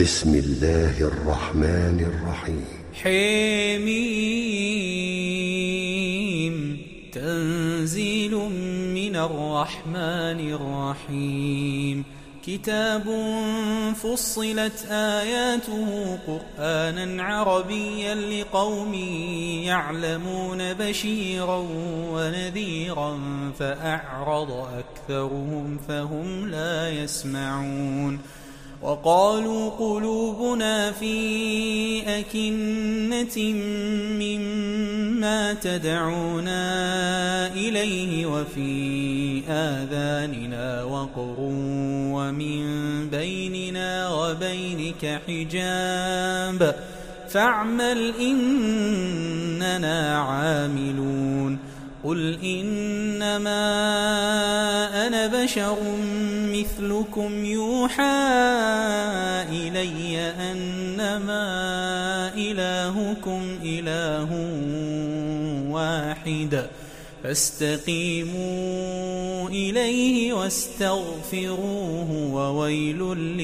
بسم الله الرحمن الرحيم. حميم تنزيل من الرحمن الرحيم. كتاب فصلت آياته قرآنا عربيا لقوم يعلمون بشيرا ونذيرا فأعرض أكثرهم فهم لا يسمعون. وقالوا قلوبنا في أكنة مما تدعونا إليه وفي آذاننا وقر ومن بيننا وبينك حجاب فاعمل إننا عاملون. قل إنما أنا بشر مثلكم يوحى إلي أنما إلهكم إله واحد فاستقيموا إليه واستغفروه وويل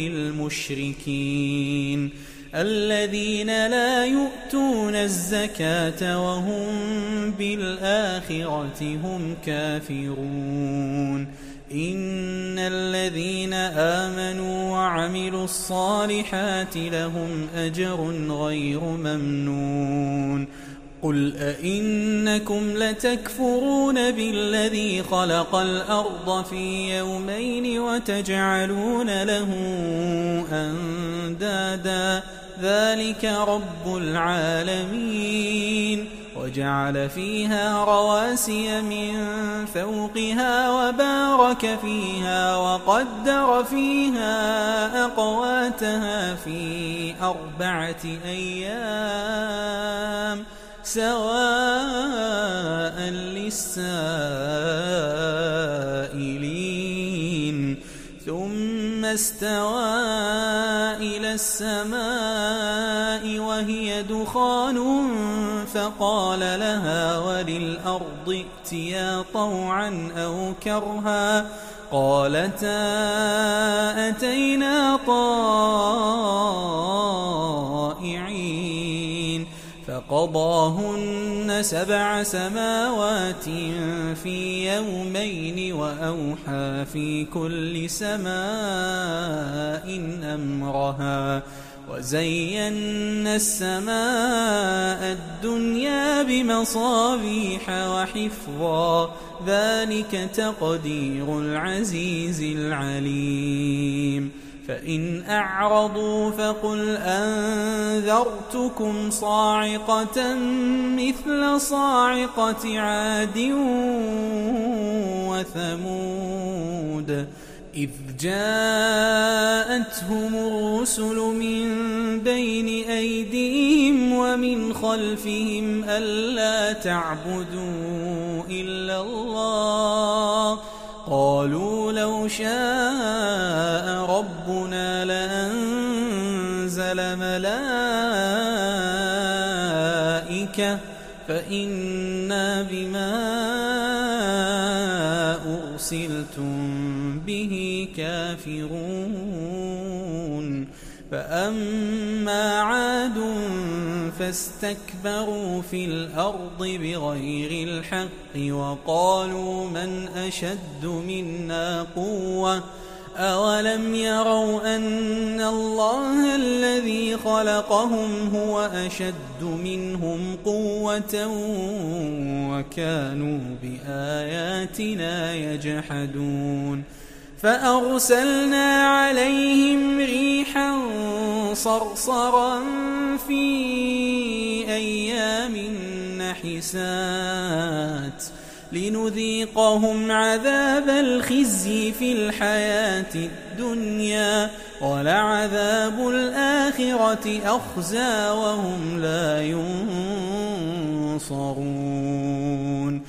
للمشركين الذين لا يؤتون الزكاة وهم بالآخرة هم كافرون. إن الذين آمنوا وعملوا الصالحات لهم أجر غير ممنون. قل أئنكم لتكفرون بالذي خلق الأرض في يومين وتجعلون له أندادا ذلك رب العالمين. وجعل فيها رواسي من فوقها وبارك فيها وقدر فيها أقواتها في 4 أيام سواء للسائلين. ثم استوى إلى السماء وهي دخان فقال لها وللأرض ائتيا طوعا أو كرها قالتا أتينا طائعين. فقضاهن 7 سماوات في يومين وأوحى في كل سماء أمرها وزينا السماء الدنيا بمصابيح وحفظا ذلك تقدير العزيز العليم. فإن أعرضوا فقل أنذرتكم صاعقة مثل صاعقة عاد وثمود إذ جاءتهم الرسل من بين أيديهم ومن خلفهم ألا تعبدوا إلا الله قالوا لو شاء ربنا لأنزل ملائكة فإنا بما أرسلتم به كافرون. فأما عاد فاستكبروا في الأرض بغير الحق وقالوا من أشد منا قوة أولم يروا أن الله الذي خلقهم هو أشد منهم قوة وكانوا بآياتنا يجحدون. فأرسلنا عليهم ريحا صرصرا في أيام نحسات لنذيقهم عذاب الخزي في الحياة الدنيا ولعذاب الآخرة أخزى وهم لا ينصرون.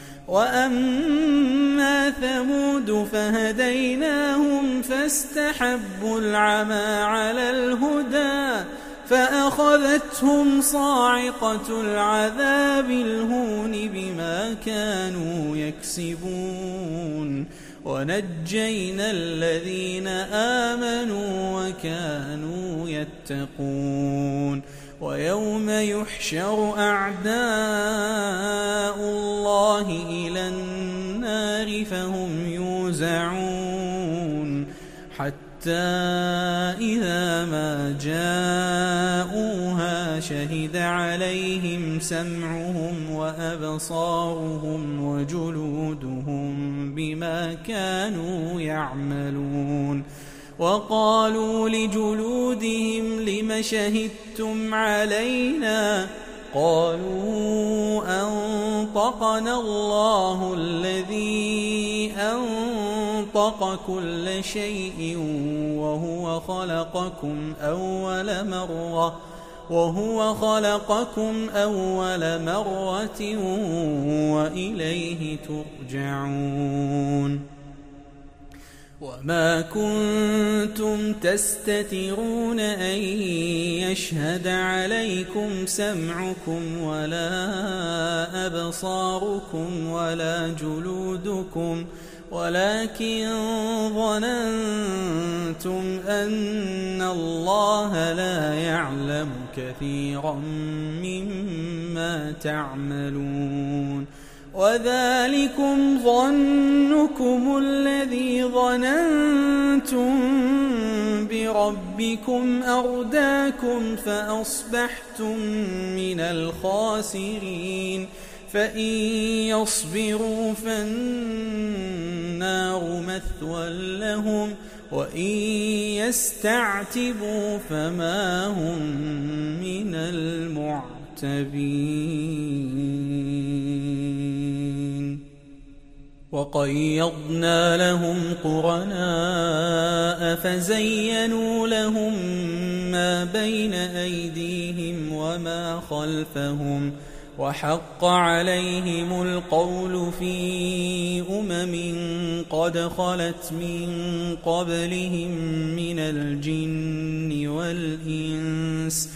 وأما ثمود فهديناهم فاستحبوا العمى على الهدى فأخذتهم صاعقة العذاب الهون بما كانوا يكسبون. ونجينا الذين آمنوا وكانوا يتقون ويوم يحشر أعداء الله إلى النار فهم يوزعون حتى إذا ما جاءوها شهد عليهم سمعهم وأبصارهم وجلودهم بما كانوا يعملون وقالوا لجلودهم لم شهدتم علينا قالوا أنطقنا الله الذي أنطق كل شيء وهو خلقكم أول مرة وإليه ترجعون وما كنتم تستترون أن يشهد عليكم سمعكم ولا أبصاركم ولا جلودكم ولكن ظننتم أن الله لا يعلم كثيرا مما تعملون وذلكم ظنكم الذي ظننتم بربكم أرداكم فأصبحتم من الخاسرين فإن يصبروا فالنار مثوى لهم وإن يستعتبوا فما هم من المعتبين وقيضنا لهم قرناء فزينوا لهم ما بين أيديهم وما خلفهم وحق عليهم القول في قد خلت من قبلهم من الجن والإنس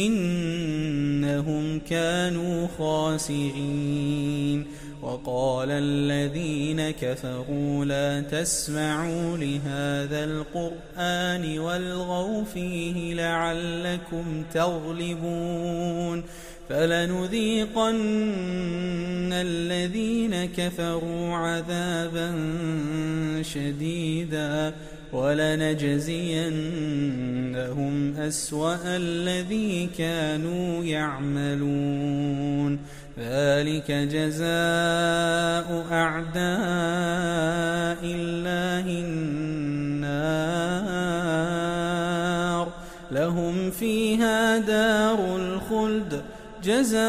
إنهم كانوا خاسرين وقال الذين كفروا لا تسمعوا لهذا القرآن والغوا فيه لعلكم تغلبون فلنذيقن الذين كفروا عذابا شديدا ولنجزينهم أسوأ الذي كانوا يعملون ذلك جزاء أعداء الله النار لهم فيها دار الخلد جزاء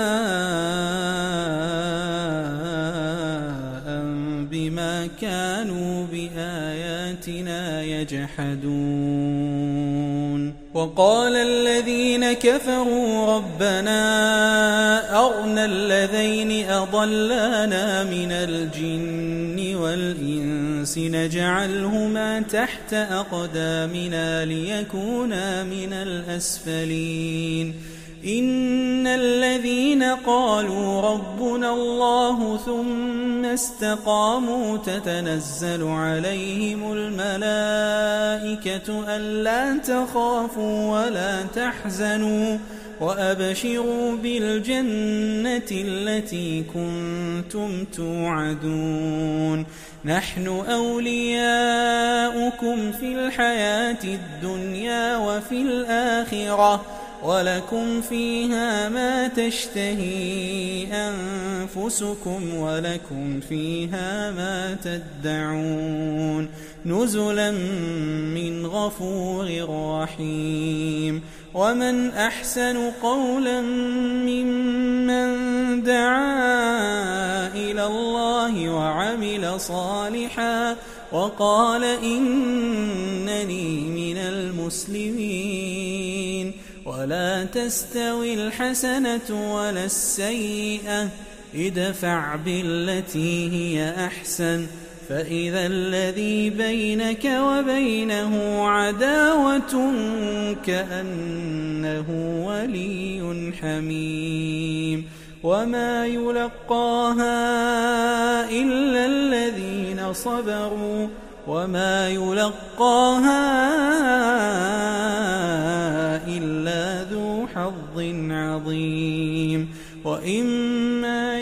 بما كانوا بآياتنا يجحدون وقال الذين كفروا ربنا أرنا الذين أضلانا من الجن والإنس نجعلهما تحت أقدامنا ليكونا من الأسفلين إن الذين قالوا ربنا الله ثم استقاموا تتنزل عليهم الملائكة ألا تخافوا ولا تحزنوا وأبشروا بالجنة التي كنتم توعدون نحن أولياؤكم في الحياة الدنيا وفي الآخرة ولكم فيها ما تشتهي أنفسكم ولكم فيها ما تدعون نزلا من غفور رحيم ومن أحسن قولا ممن دعا إلى الله وعمل صالحا وقال إنني من المسلمين ولا تستوي الحسنة ولا السيئة ادفع بالتي هي أحسن فإذا الذي بينك وبينه عداوة كأنه ولي حميم وما يلقاها إلا الذين صبروا وما يلقاها إلا ذو حظ عظيم وإما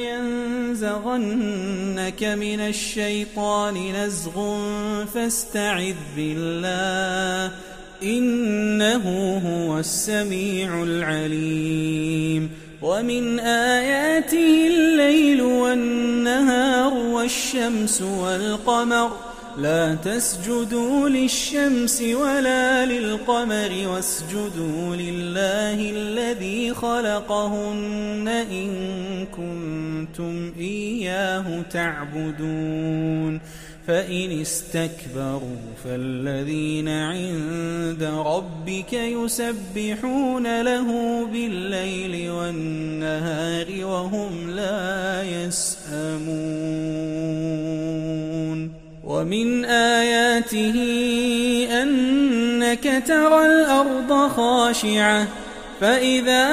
ينزغنك من الشيطان نزغ فاستعذ بالله إنه هو السميع العليم ومن آياته الليل والنهار والشمس والقمر لا تسجدوا للشمس ولا للقمر واسجدوا لله الذي خلقهن إن كنتم إياه تعبدون فإن استكبروا فالذين عند ربك يسبحون له بالليل والنهار وهم لا يسأمون ومن آياته أنك ترى الأرض خاشعة فإذا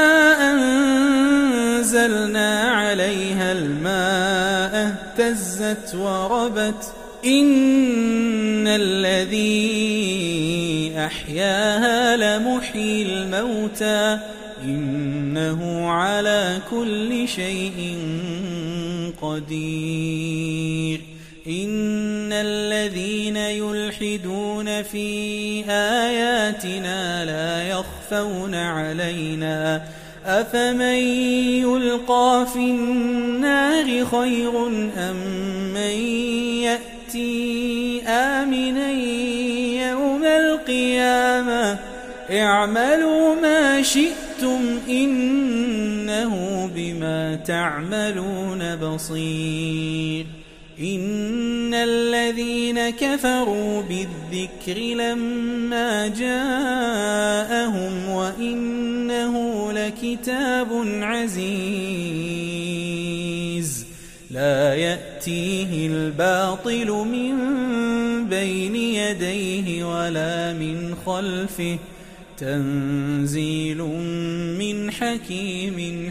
أنزلنا عليها الماء اهتزت وربت إن الذي أحياها لمحيي الموتى إنه على كل شيء قدير إن الذين يلحدون في آياتنا لا يخفون علينا أفمن يلقى في النار خير أم من يأتي آمنا يوم القيامة اعملوا ما شئتم إنه بما تعملون بصير إن الذين كفروا بالذكر لما جاءهم وإنه لكتاب عزيز لا يأتيه الباطل من بين يديه ولا من خلفه تنزيل من حكيم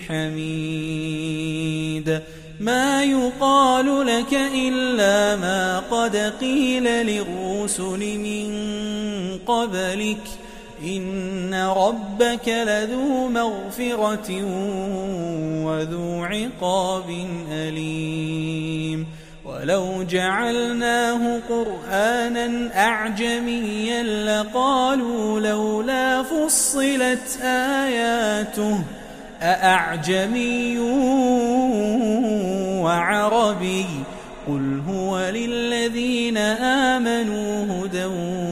حميد ما يقال لك إلا ما قد قيل للرسل من قبلك إن ربك لذو مغفرة وذو عقاب أليم ولو جعلناه قرآنا أعجميا لقالوا لولا فصلت آياته أأعجمي وعربي قل هو للذين آمنوا هدى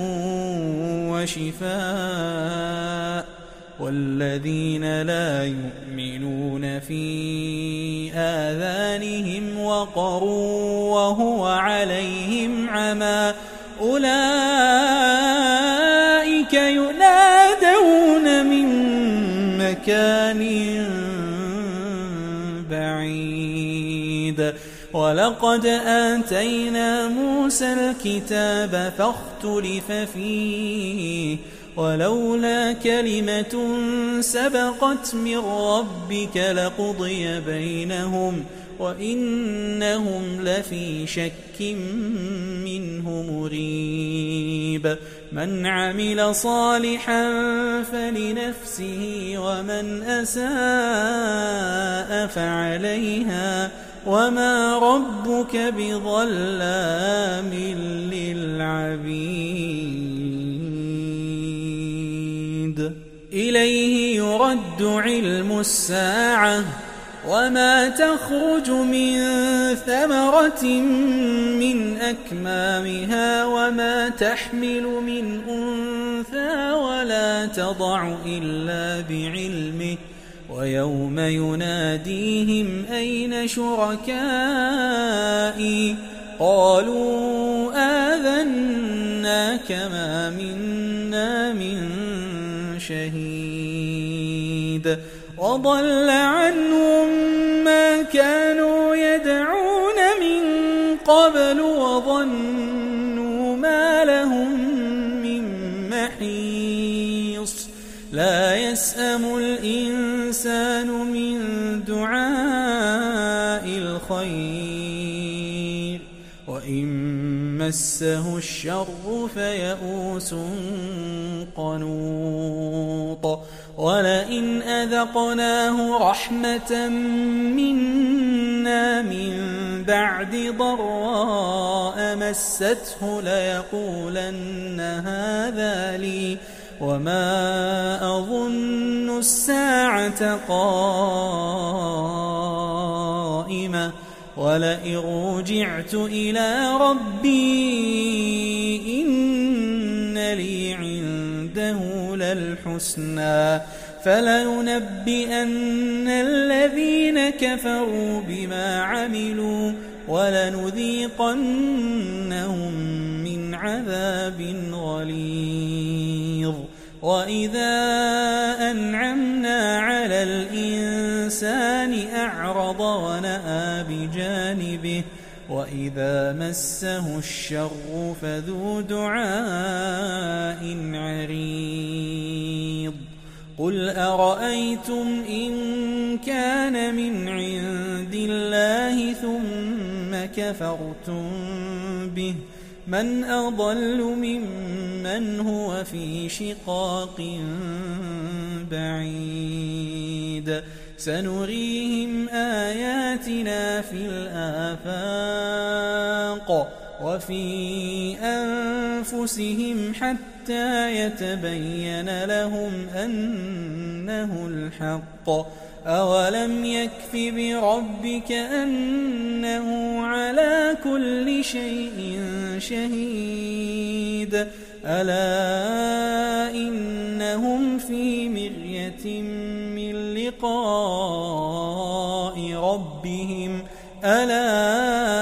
وشفاء والذين لا يؤمنون في آذانهم وقر وهو عليهم عمى أولئك ينادون من مكان بعيد ولقد آتينا موسى الكتاب فاختلف فيه ولولا كلمة سبقت من ربك لقضي بينهم وإنهم لفي شك منه مريب من عمل صالحا فلنفسه ومن أساء فعليها وما ربك بظلام للعبيد إليه يرد علم الساعة وما تخرج من ثمرة من أكمامها وما تحمل من أنثى ولا تضع إلا بعلمه ويوم يناديهم أين شركائي قالوا آذناك ما منا من شهيد وضل عنهم ما كانوا يدعون من قبل وظنوا ما لهم من محيص لا أيسأم الإنسان من دعاء الخير وإن مسه الشر فيئوس قنوط ولئن أذقناه رحمة منا من بعد ضراء مسته ليقولن هذا لي وما أظن الساعة قائمة ولئن رجعت إلى ربي إن لي عنده للحسنى فلينبئن الذين كفروا بما عملوا ولنذيقنهم من عذاب غليظ وإذا أنعمنا على الإنسان أعرض ونأى بجانبه وإذا مسه الشر فذو دعاء عريض قل أرأيتم إن كان من عند الله ثم كفرتم به من أضل ممن هو في شقاق بعيد سنريهم آياتنا في الآفاق وفي أنفسهم حتى يتبين لهم أنه الحق أولم يكف بربك أنه على كل شيء شهيد ألا إنهم في مرية من لقاء ربهم ألا